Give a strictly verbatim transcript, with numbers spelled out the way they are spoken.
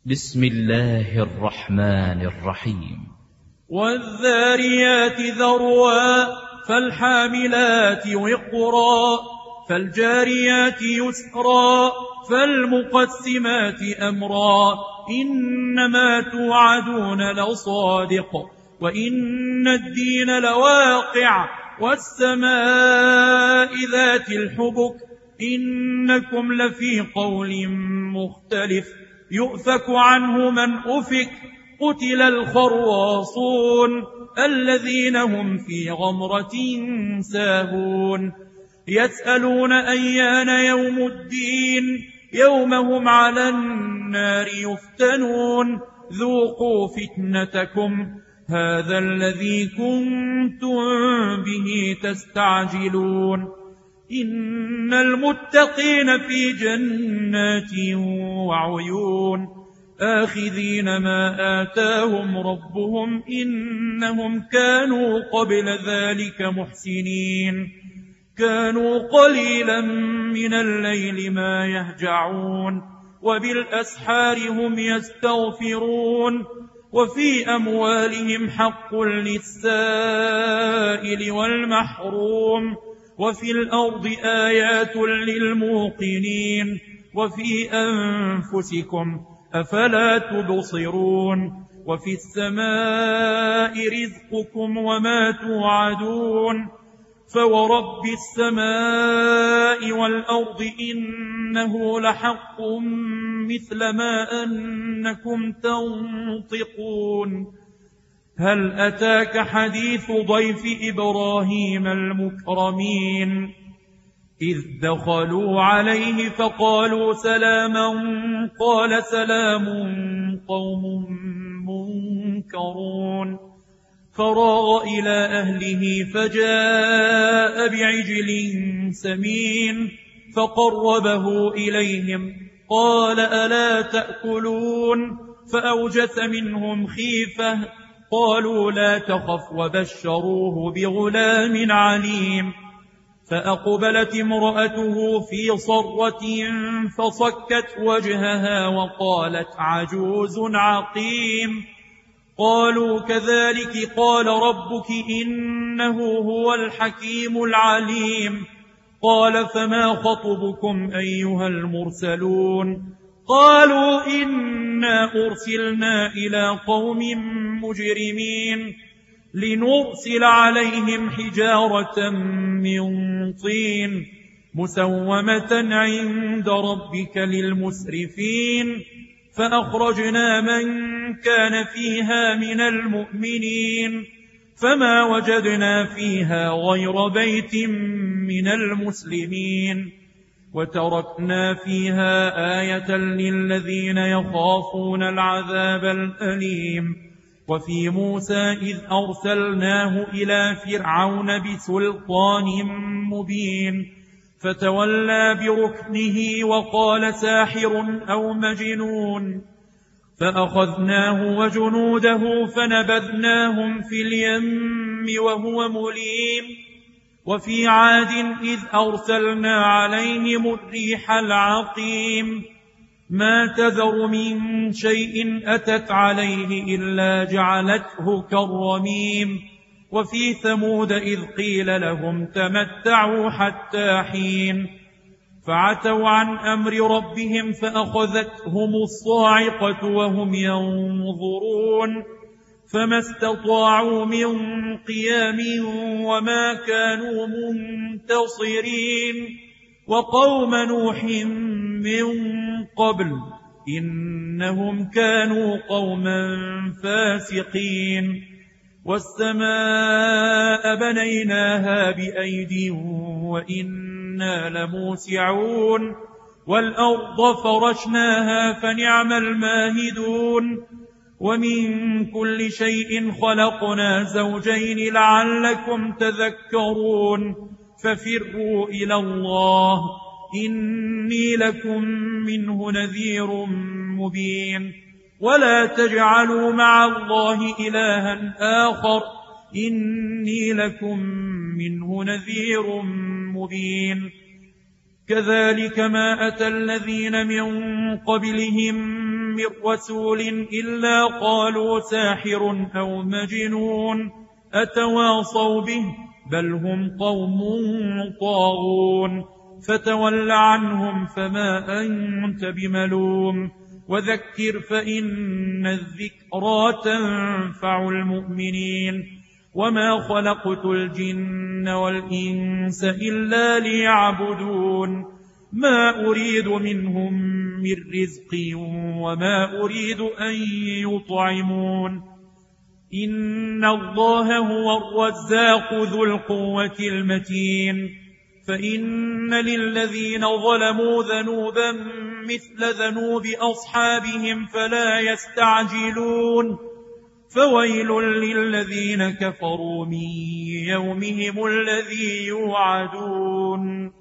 بسم الله الرحمن الرحيم. والذاريات ذروا فالحاملات وقرا فالجاريات يسرا فالمقسمات أمرا إنما توعدون لصادق وإن الدين لواقع والسماء ذات الحبك إنكم لفي قول مختلف يؤفك عنه من أفك قتل الخراصون الذين هم في غمرة ساهون يسألون أيان يوم الدين يوم هم على النار يفتنون ذوقوا فتنتكم هذا الذي كنتم به تستعجلون إن المتقين في جنات وعيون آخذين ما آتاهم ربهم إنهم كانوا قبل ذلك محسنين كانوا قليلا من الليل ما يهجعون وبالأسحار هم يستغفرون وفي أموالهم حق للسائل والمحروم وفي الأرض آيات للموقنين وفي أنفسكم أفلا تبصرون وفي السماء رزقكم وما توعدون فورب السماء والأرض إنه لحق مثل ما أنكم تنطقون هل أتاك حديث ضيف إبراهيم المكرمين إذ دخلوا عليه فقالوا سلاما قال سلام قوم منكرون فراغ إلى أهله فجاء بعجل سمين فقربه إليهم قال ألا تأكلون فأوجس منهم خيفة قالوا لا تخف وبشروه بغلام عليم فأقبلت امرأته في صرة فصكت وجهها وقالت عجوز عقيم قالوا كذلك قال ربك إنه هو الحكيم العليم قال فما خطبكم أيها المرسلون قالوا إنا أرسلنا إلى قوم مجرمين لنرسل عليهم حجارة من طين مسومة عند ربك للمسرفين فأخرجنا من كان فيها من المؤمنين فما وجدنا فيها غير بيت من المسلمين وتركنا فيها آية للذين يخافون العذاب الأليم وفي موسى إذ أرسلناه إلى فرعون بسلطان مبين فتولى بركنه وقال ساحر أو مجنون فأخذناه وجنوده فنبذناهم في اليم وهو مليم وفي عاد إذ أرسلنا عليهم الريح العقيم ما تذر من شيء أتت عليه إلا جعلته كالرميم وفي ثمود إذ قيل لهم تمتعوا حتى حين فعتوا عن أمر ربهم فأخذتهم الصاعقة وهم ينظرون فما استطاعوا من قيام وما كانوا منتصرين وقوم نوح من قبل إنهم كانوا قوما فاسقين والسماء بنيناها بأيد وإنا لموسعون والأرض فرشناها فنعم الماهدون ومن كل شيء خلقنا زوجين لعلكم تذكرون ففروا إلى الله إني لكم منه نذير مبين ولا تجعلوا مع الله إلها آخر إني لكم منه نذير مبين كذلك ما أتى الذين من قبلهم من رسول إلا قالوا ساحر أو مجنون أتواصوا به بل هم قوم طاغون فتول عنهم فما أنت بملوم وذكر فإن الذكرى تنفع المؤمنين وما خلقت الجن والإنس إلا ليعبدون ما أريد منهم من رزق وما أريد أن يطعمون إن الله هو الرزاق ذو القوة المتين فإن للذين ظلموا ذنوبا مثل ذنوب أصحابهم فلا يستعجلون فويل للذين كفروا من يومهم الذي يوعدون